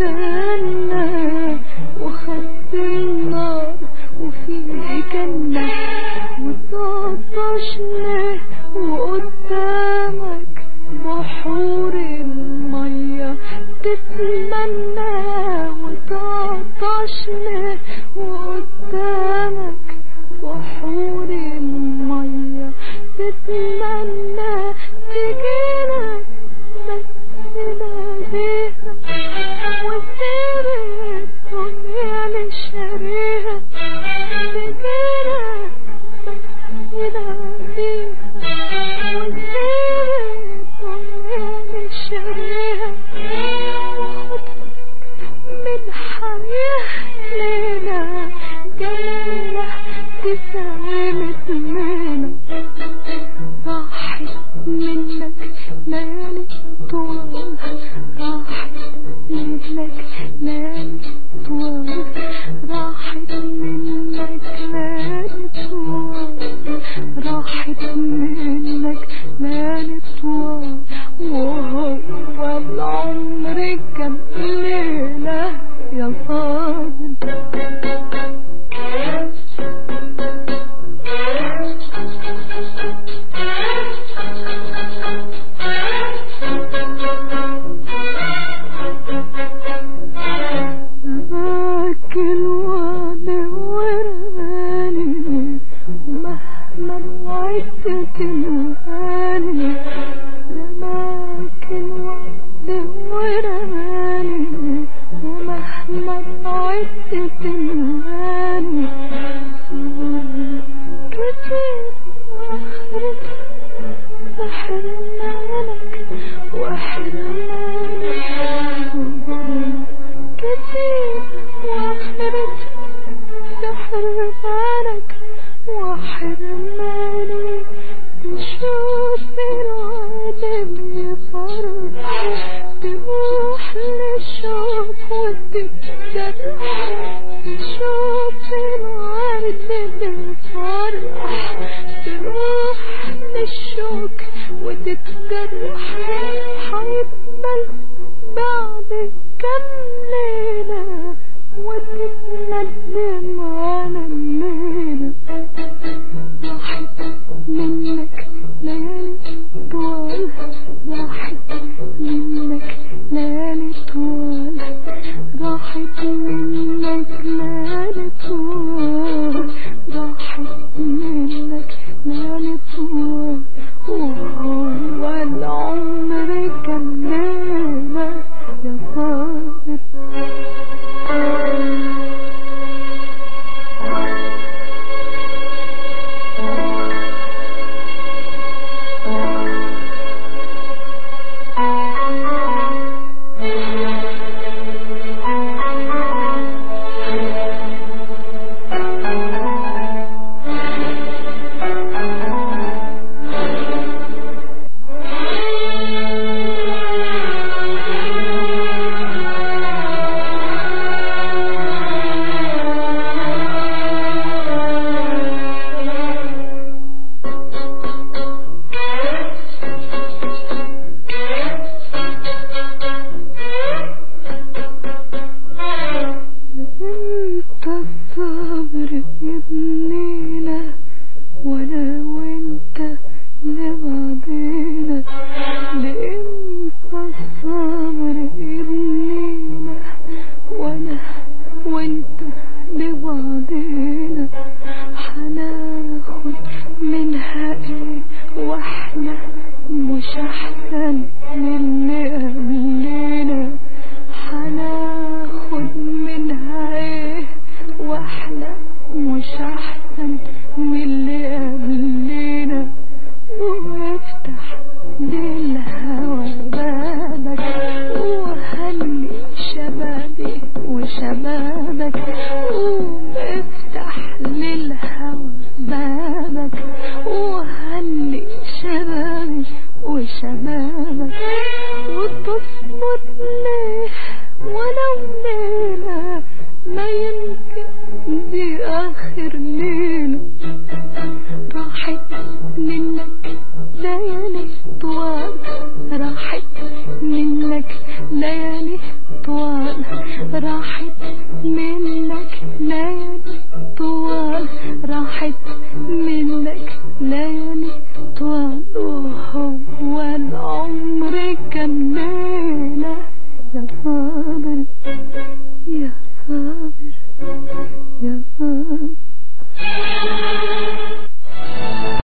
استنى وخدت النار وفيه جنة وتعطش ليه وقدامك بحور المية تتمنى وتعطش ليه وقدامك بحور المية تتمنى تجيلك بس ناديها وتسيب الدنيا لشريها تجيلك بس ناديها وتسيب الدنيا لشريها وخد من حياة ليلة جميلة تساوي متمنة راحت منك ليالي طوال راحت منك ليالي طوال راحت منك ليالي طوال راحت منك ليالي طوال وهو العمر كان ليلة يا فاضل تنهاني رماك الوعد ورماني ومهما بعدت تنهاني صبر كتير واخرتها بحرمانك وحرمانك صبر كتير واخرتها بحرمانك وحرماني تشوف العالم يفرح تروح للشوق وتتجرح تشوف العالم يفرح تروح للشوق وتتجرح